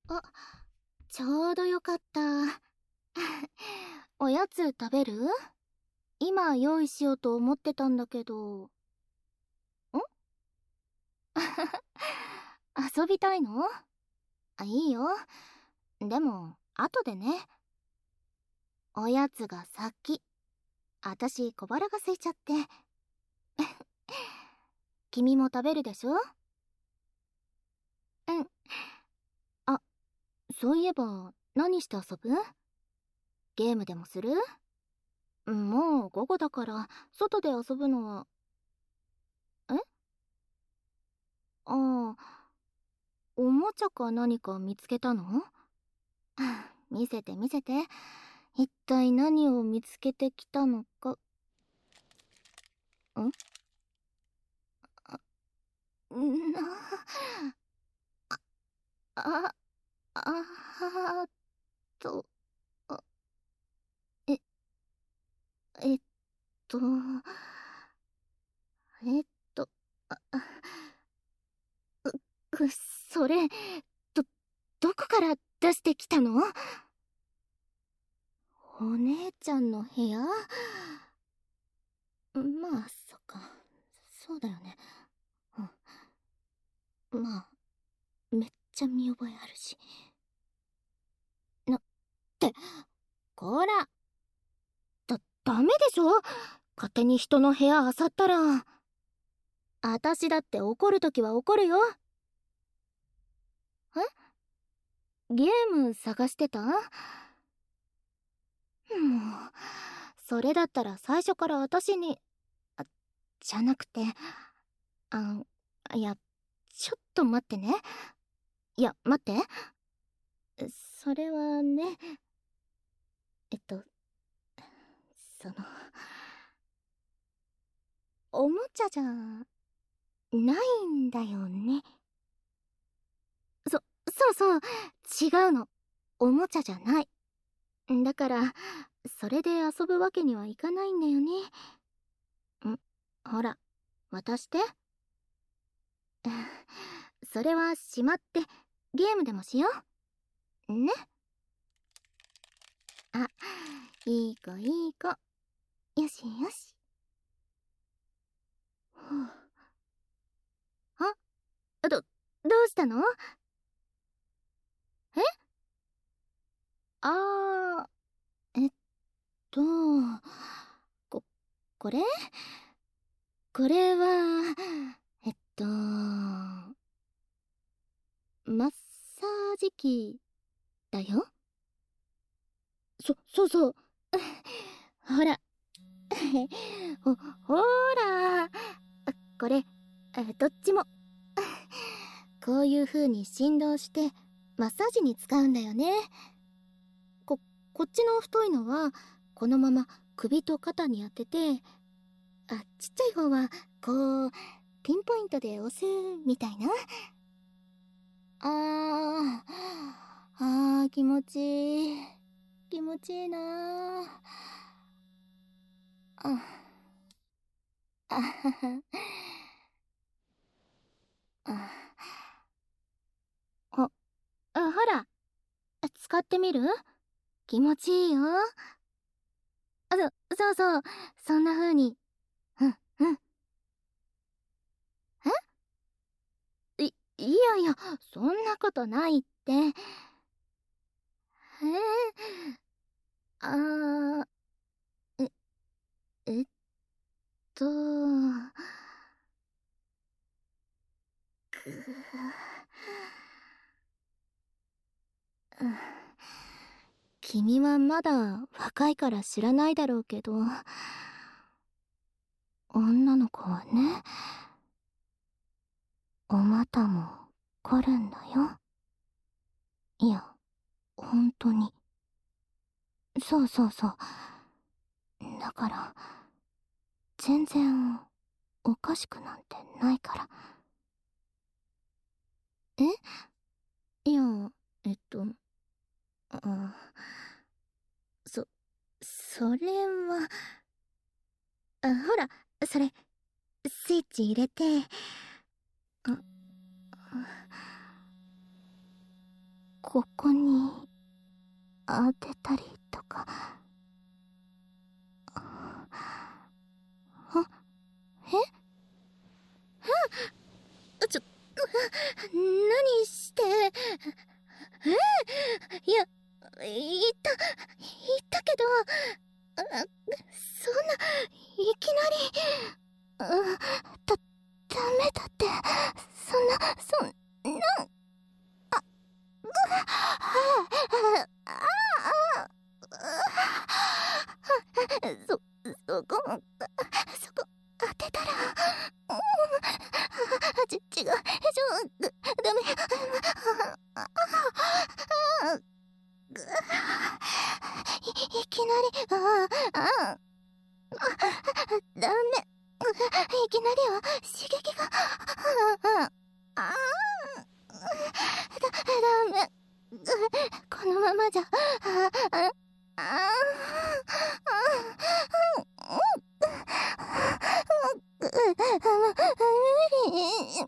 あ、ちょうどよかった。おやつ食べる？今用意しようと思ってたんだけど。遊びたいの？いいよ。でも、後でね。おやつが先。あたし小腹が空いちゃって。君も食べるでしょ？うん。あ、そういえば、何して遊ぶ？ゲームでもする？もう午後だから、外で遊ぶのは。え？ああ、おもちゃか何か見つけたの？見せて見せて。一体何を見つけてきたのか。んな、あ、あーと、あえ、えっと、えっと、あ、それ、ど、どこから出してきたの？お姉ちゃんの部屋？まあ、そっか。そうだよね。まあ、めっちゃ見覚えあるし。って、こら、ダメでしょ？勝手に人の部屋漁ったら。あたしだって怒るときは怒るよ。ゲーム探してた？もう、それだったら最初から私に、あ、じゃなくて、あ、いや、ちょっと待ってね。いや、待って。それはね、えっと、その、おもちゃじゃないんだよね。そうそう、違うの。おもちゃじゃない。だから、それで遊ぶわけにはいかないんだよね。ほら、渡して。それはしまって、ゲームでもしよう。ね。あ、いい子いい子。よしよし。どうしたの？え？あー、と、こ、これ？これは、マッサージ機だよ。そうそう。ほら。ほら。これ、どっちも。こういう風に振動して、マッサージに使うんだよね。こ、こっちの太いのは、このまま首と肩に当てて、ちっちゃい方は、こう、ピンポイントで押す、みたいな。気持ちいい。気持ちいいなあ。あはは。あ、ほら、使ってみる？気持ちいいよ。そうそう、そんな風に。うん。いや、そんなことないって。あー、えっと、く君はまだ若いから知らないだろうけど、女の子はね、お股も凝るんだよ。いや、本当に。そう。だから、全然おかしくなんてないから。え？いや、えっと、あ、そ、それは、ほら、それ、スイッチ入れて、あ、 ここに当てたりとか。え？何して。いや、言ったけど、そんな、いきなり、ダメだって、そんな、そこ当てたら、違う、ダメ。いきなり、ダメ。いきなりは刺激が、ダメ。このままじゃ、無理。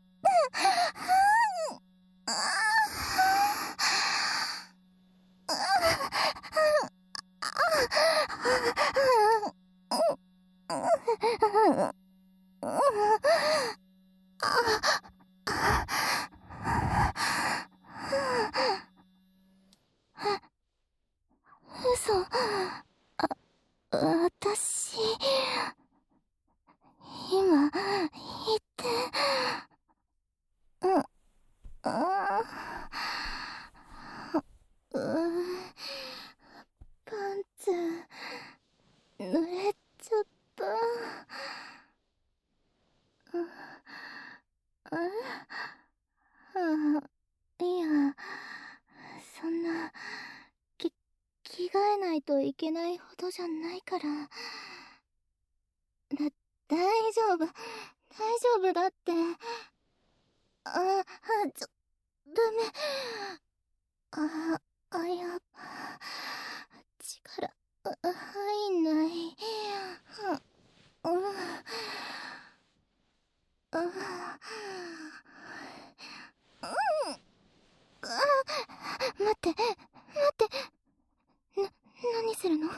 嘘。私、今、言って、パンツ、濡れちゃった。いや、そんな、着替えないといけないほどじゃないから。大丈夫、大丈夫だって。ダメ。力、入んない。待って。何するの？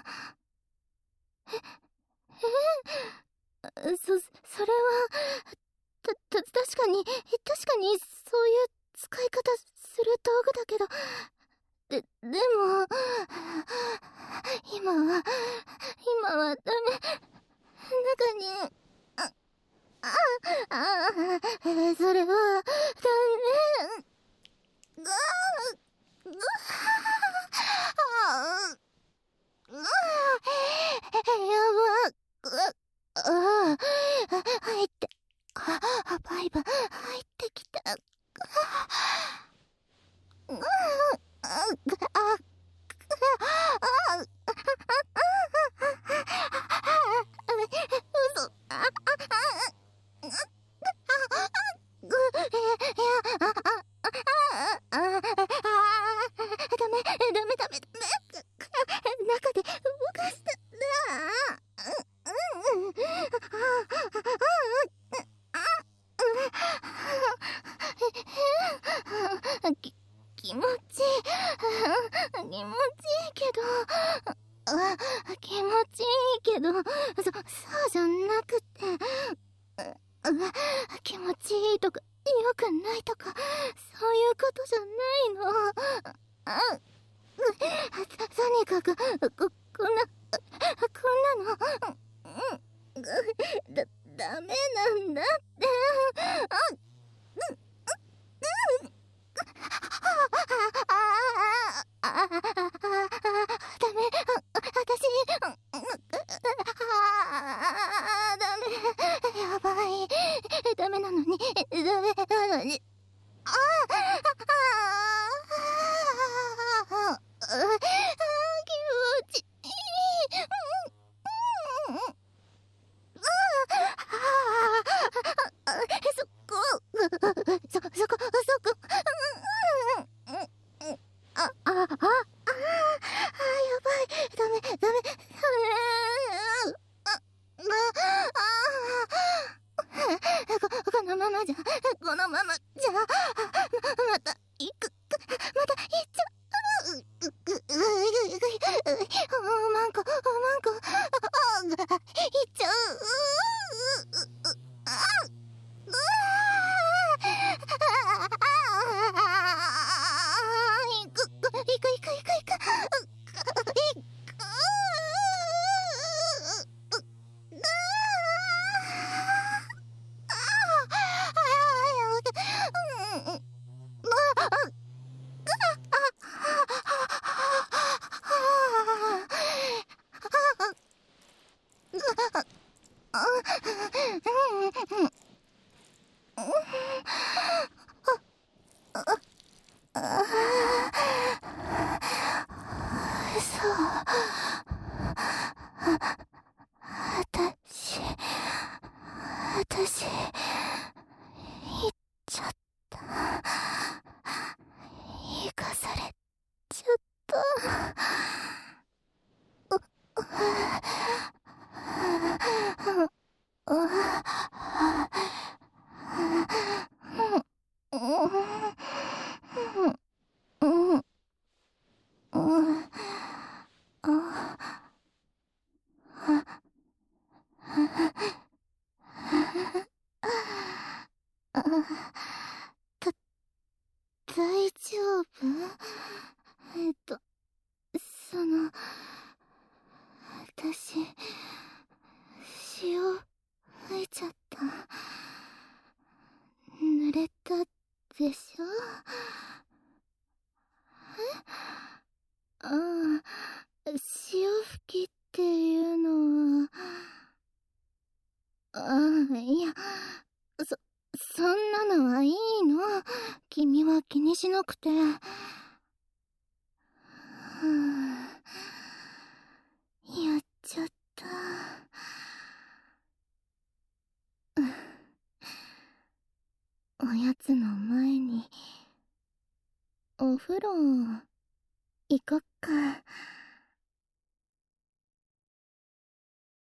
それは、確かに、そういう使い方する道具だけど、でも、今はダメ。中に、それは、ダメ。やば。入って、バイブ、入ってきた。嘘。ダメ。中で動かした。気持ちいいけど、そうじゃなくて、気持ちいいとか良くないとか、そういうことじゃないの。とにかく、こんなの、ダメなんだって。ダメ、ダメ、やばい。ダメなのに、気持ちいい。そこ。やばい。ダメ。このままじゃ、また、 まだいっちゃマンコ、いっちゃ私、行っちゃった。行かされちゃった。た、大丈夫？その、私、潮吹いちゃった。濡れたでしょ？ああ、潮吹きっていうのは、いや、そんなのはいいの。君は気にしなくて。はあ、やっちゃった。おやつの前に、お風呂、行こっか。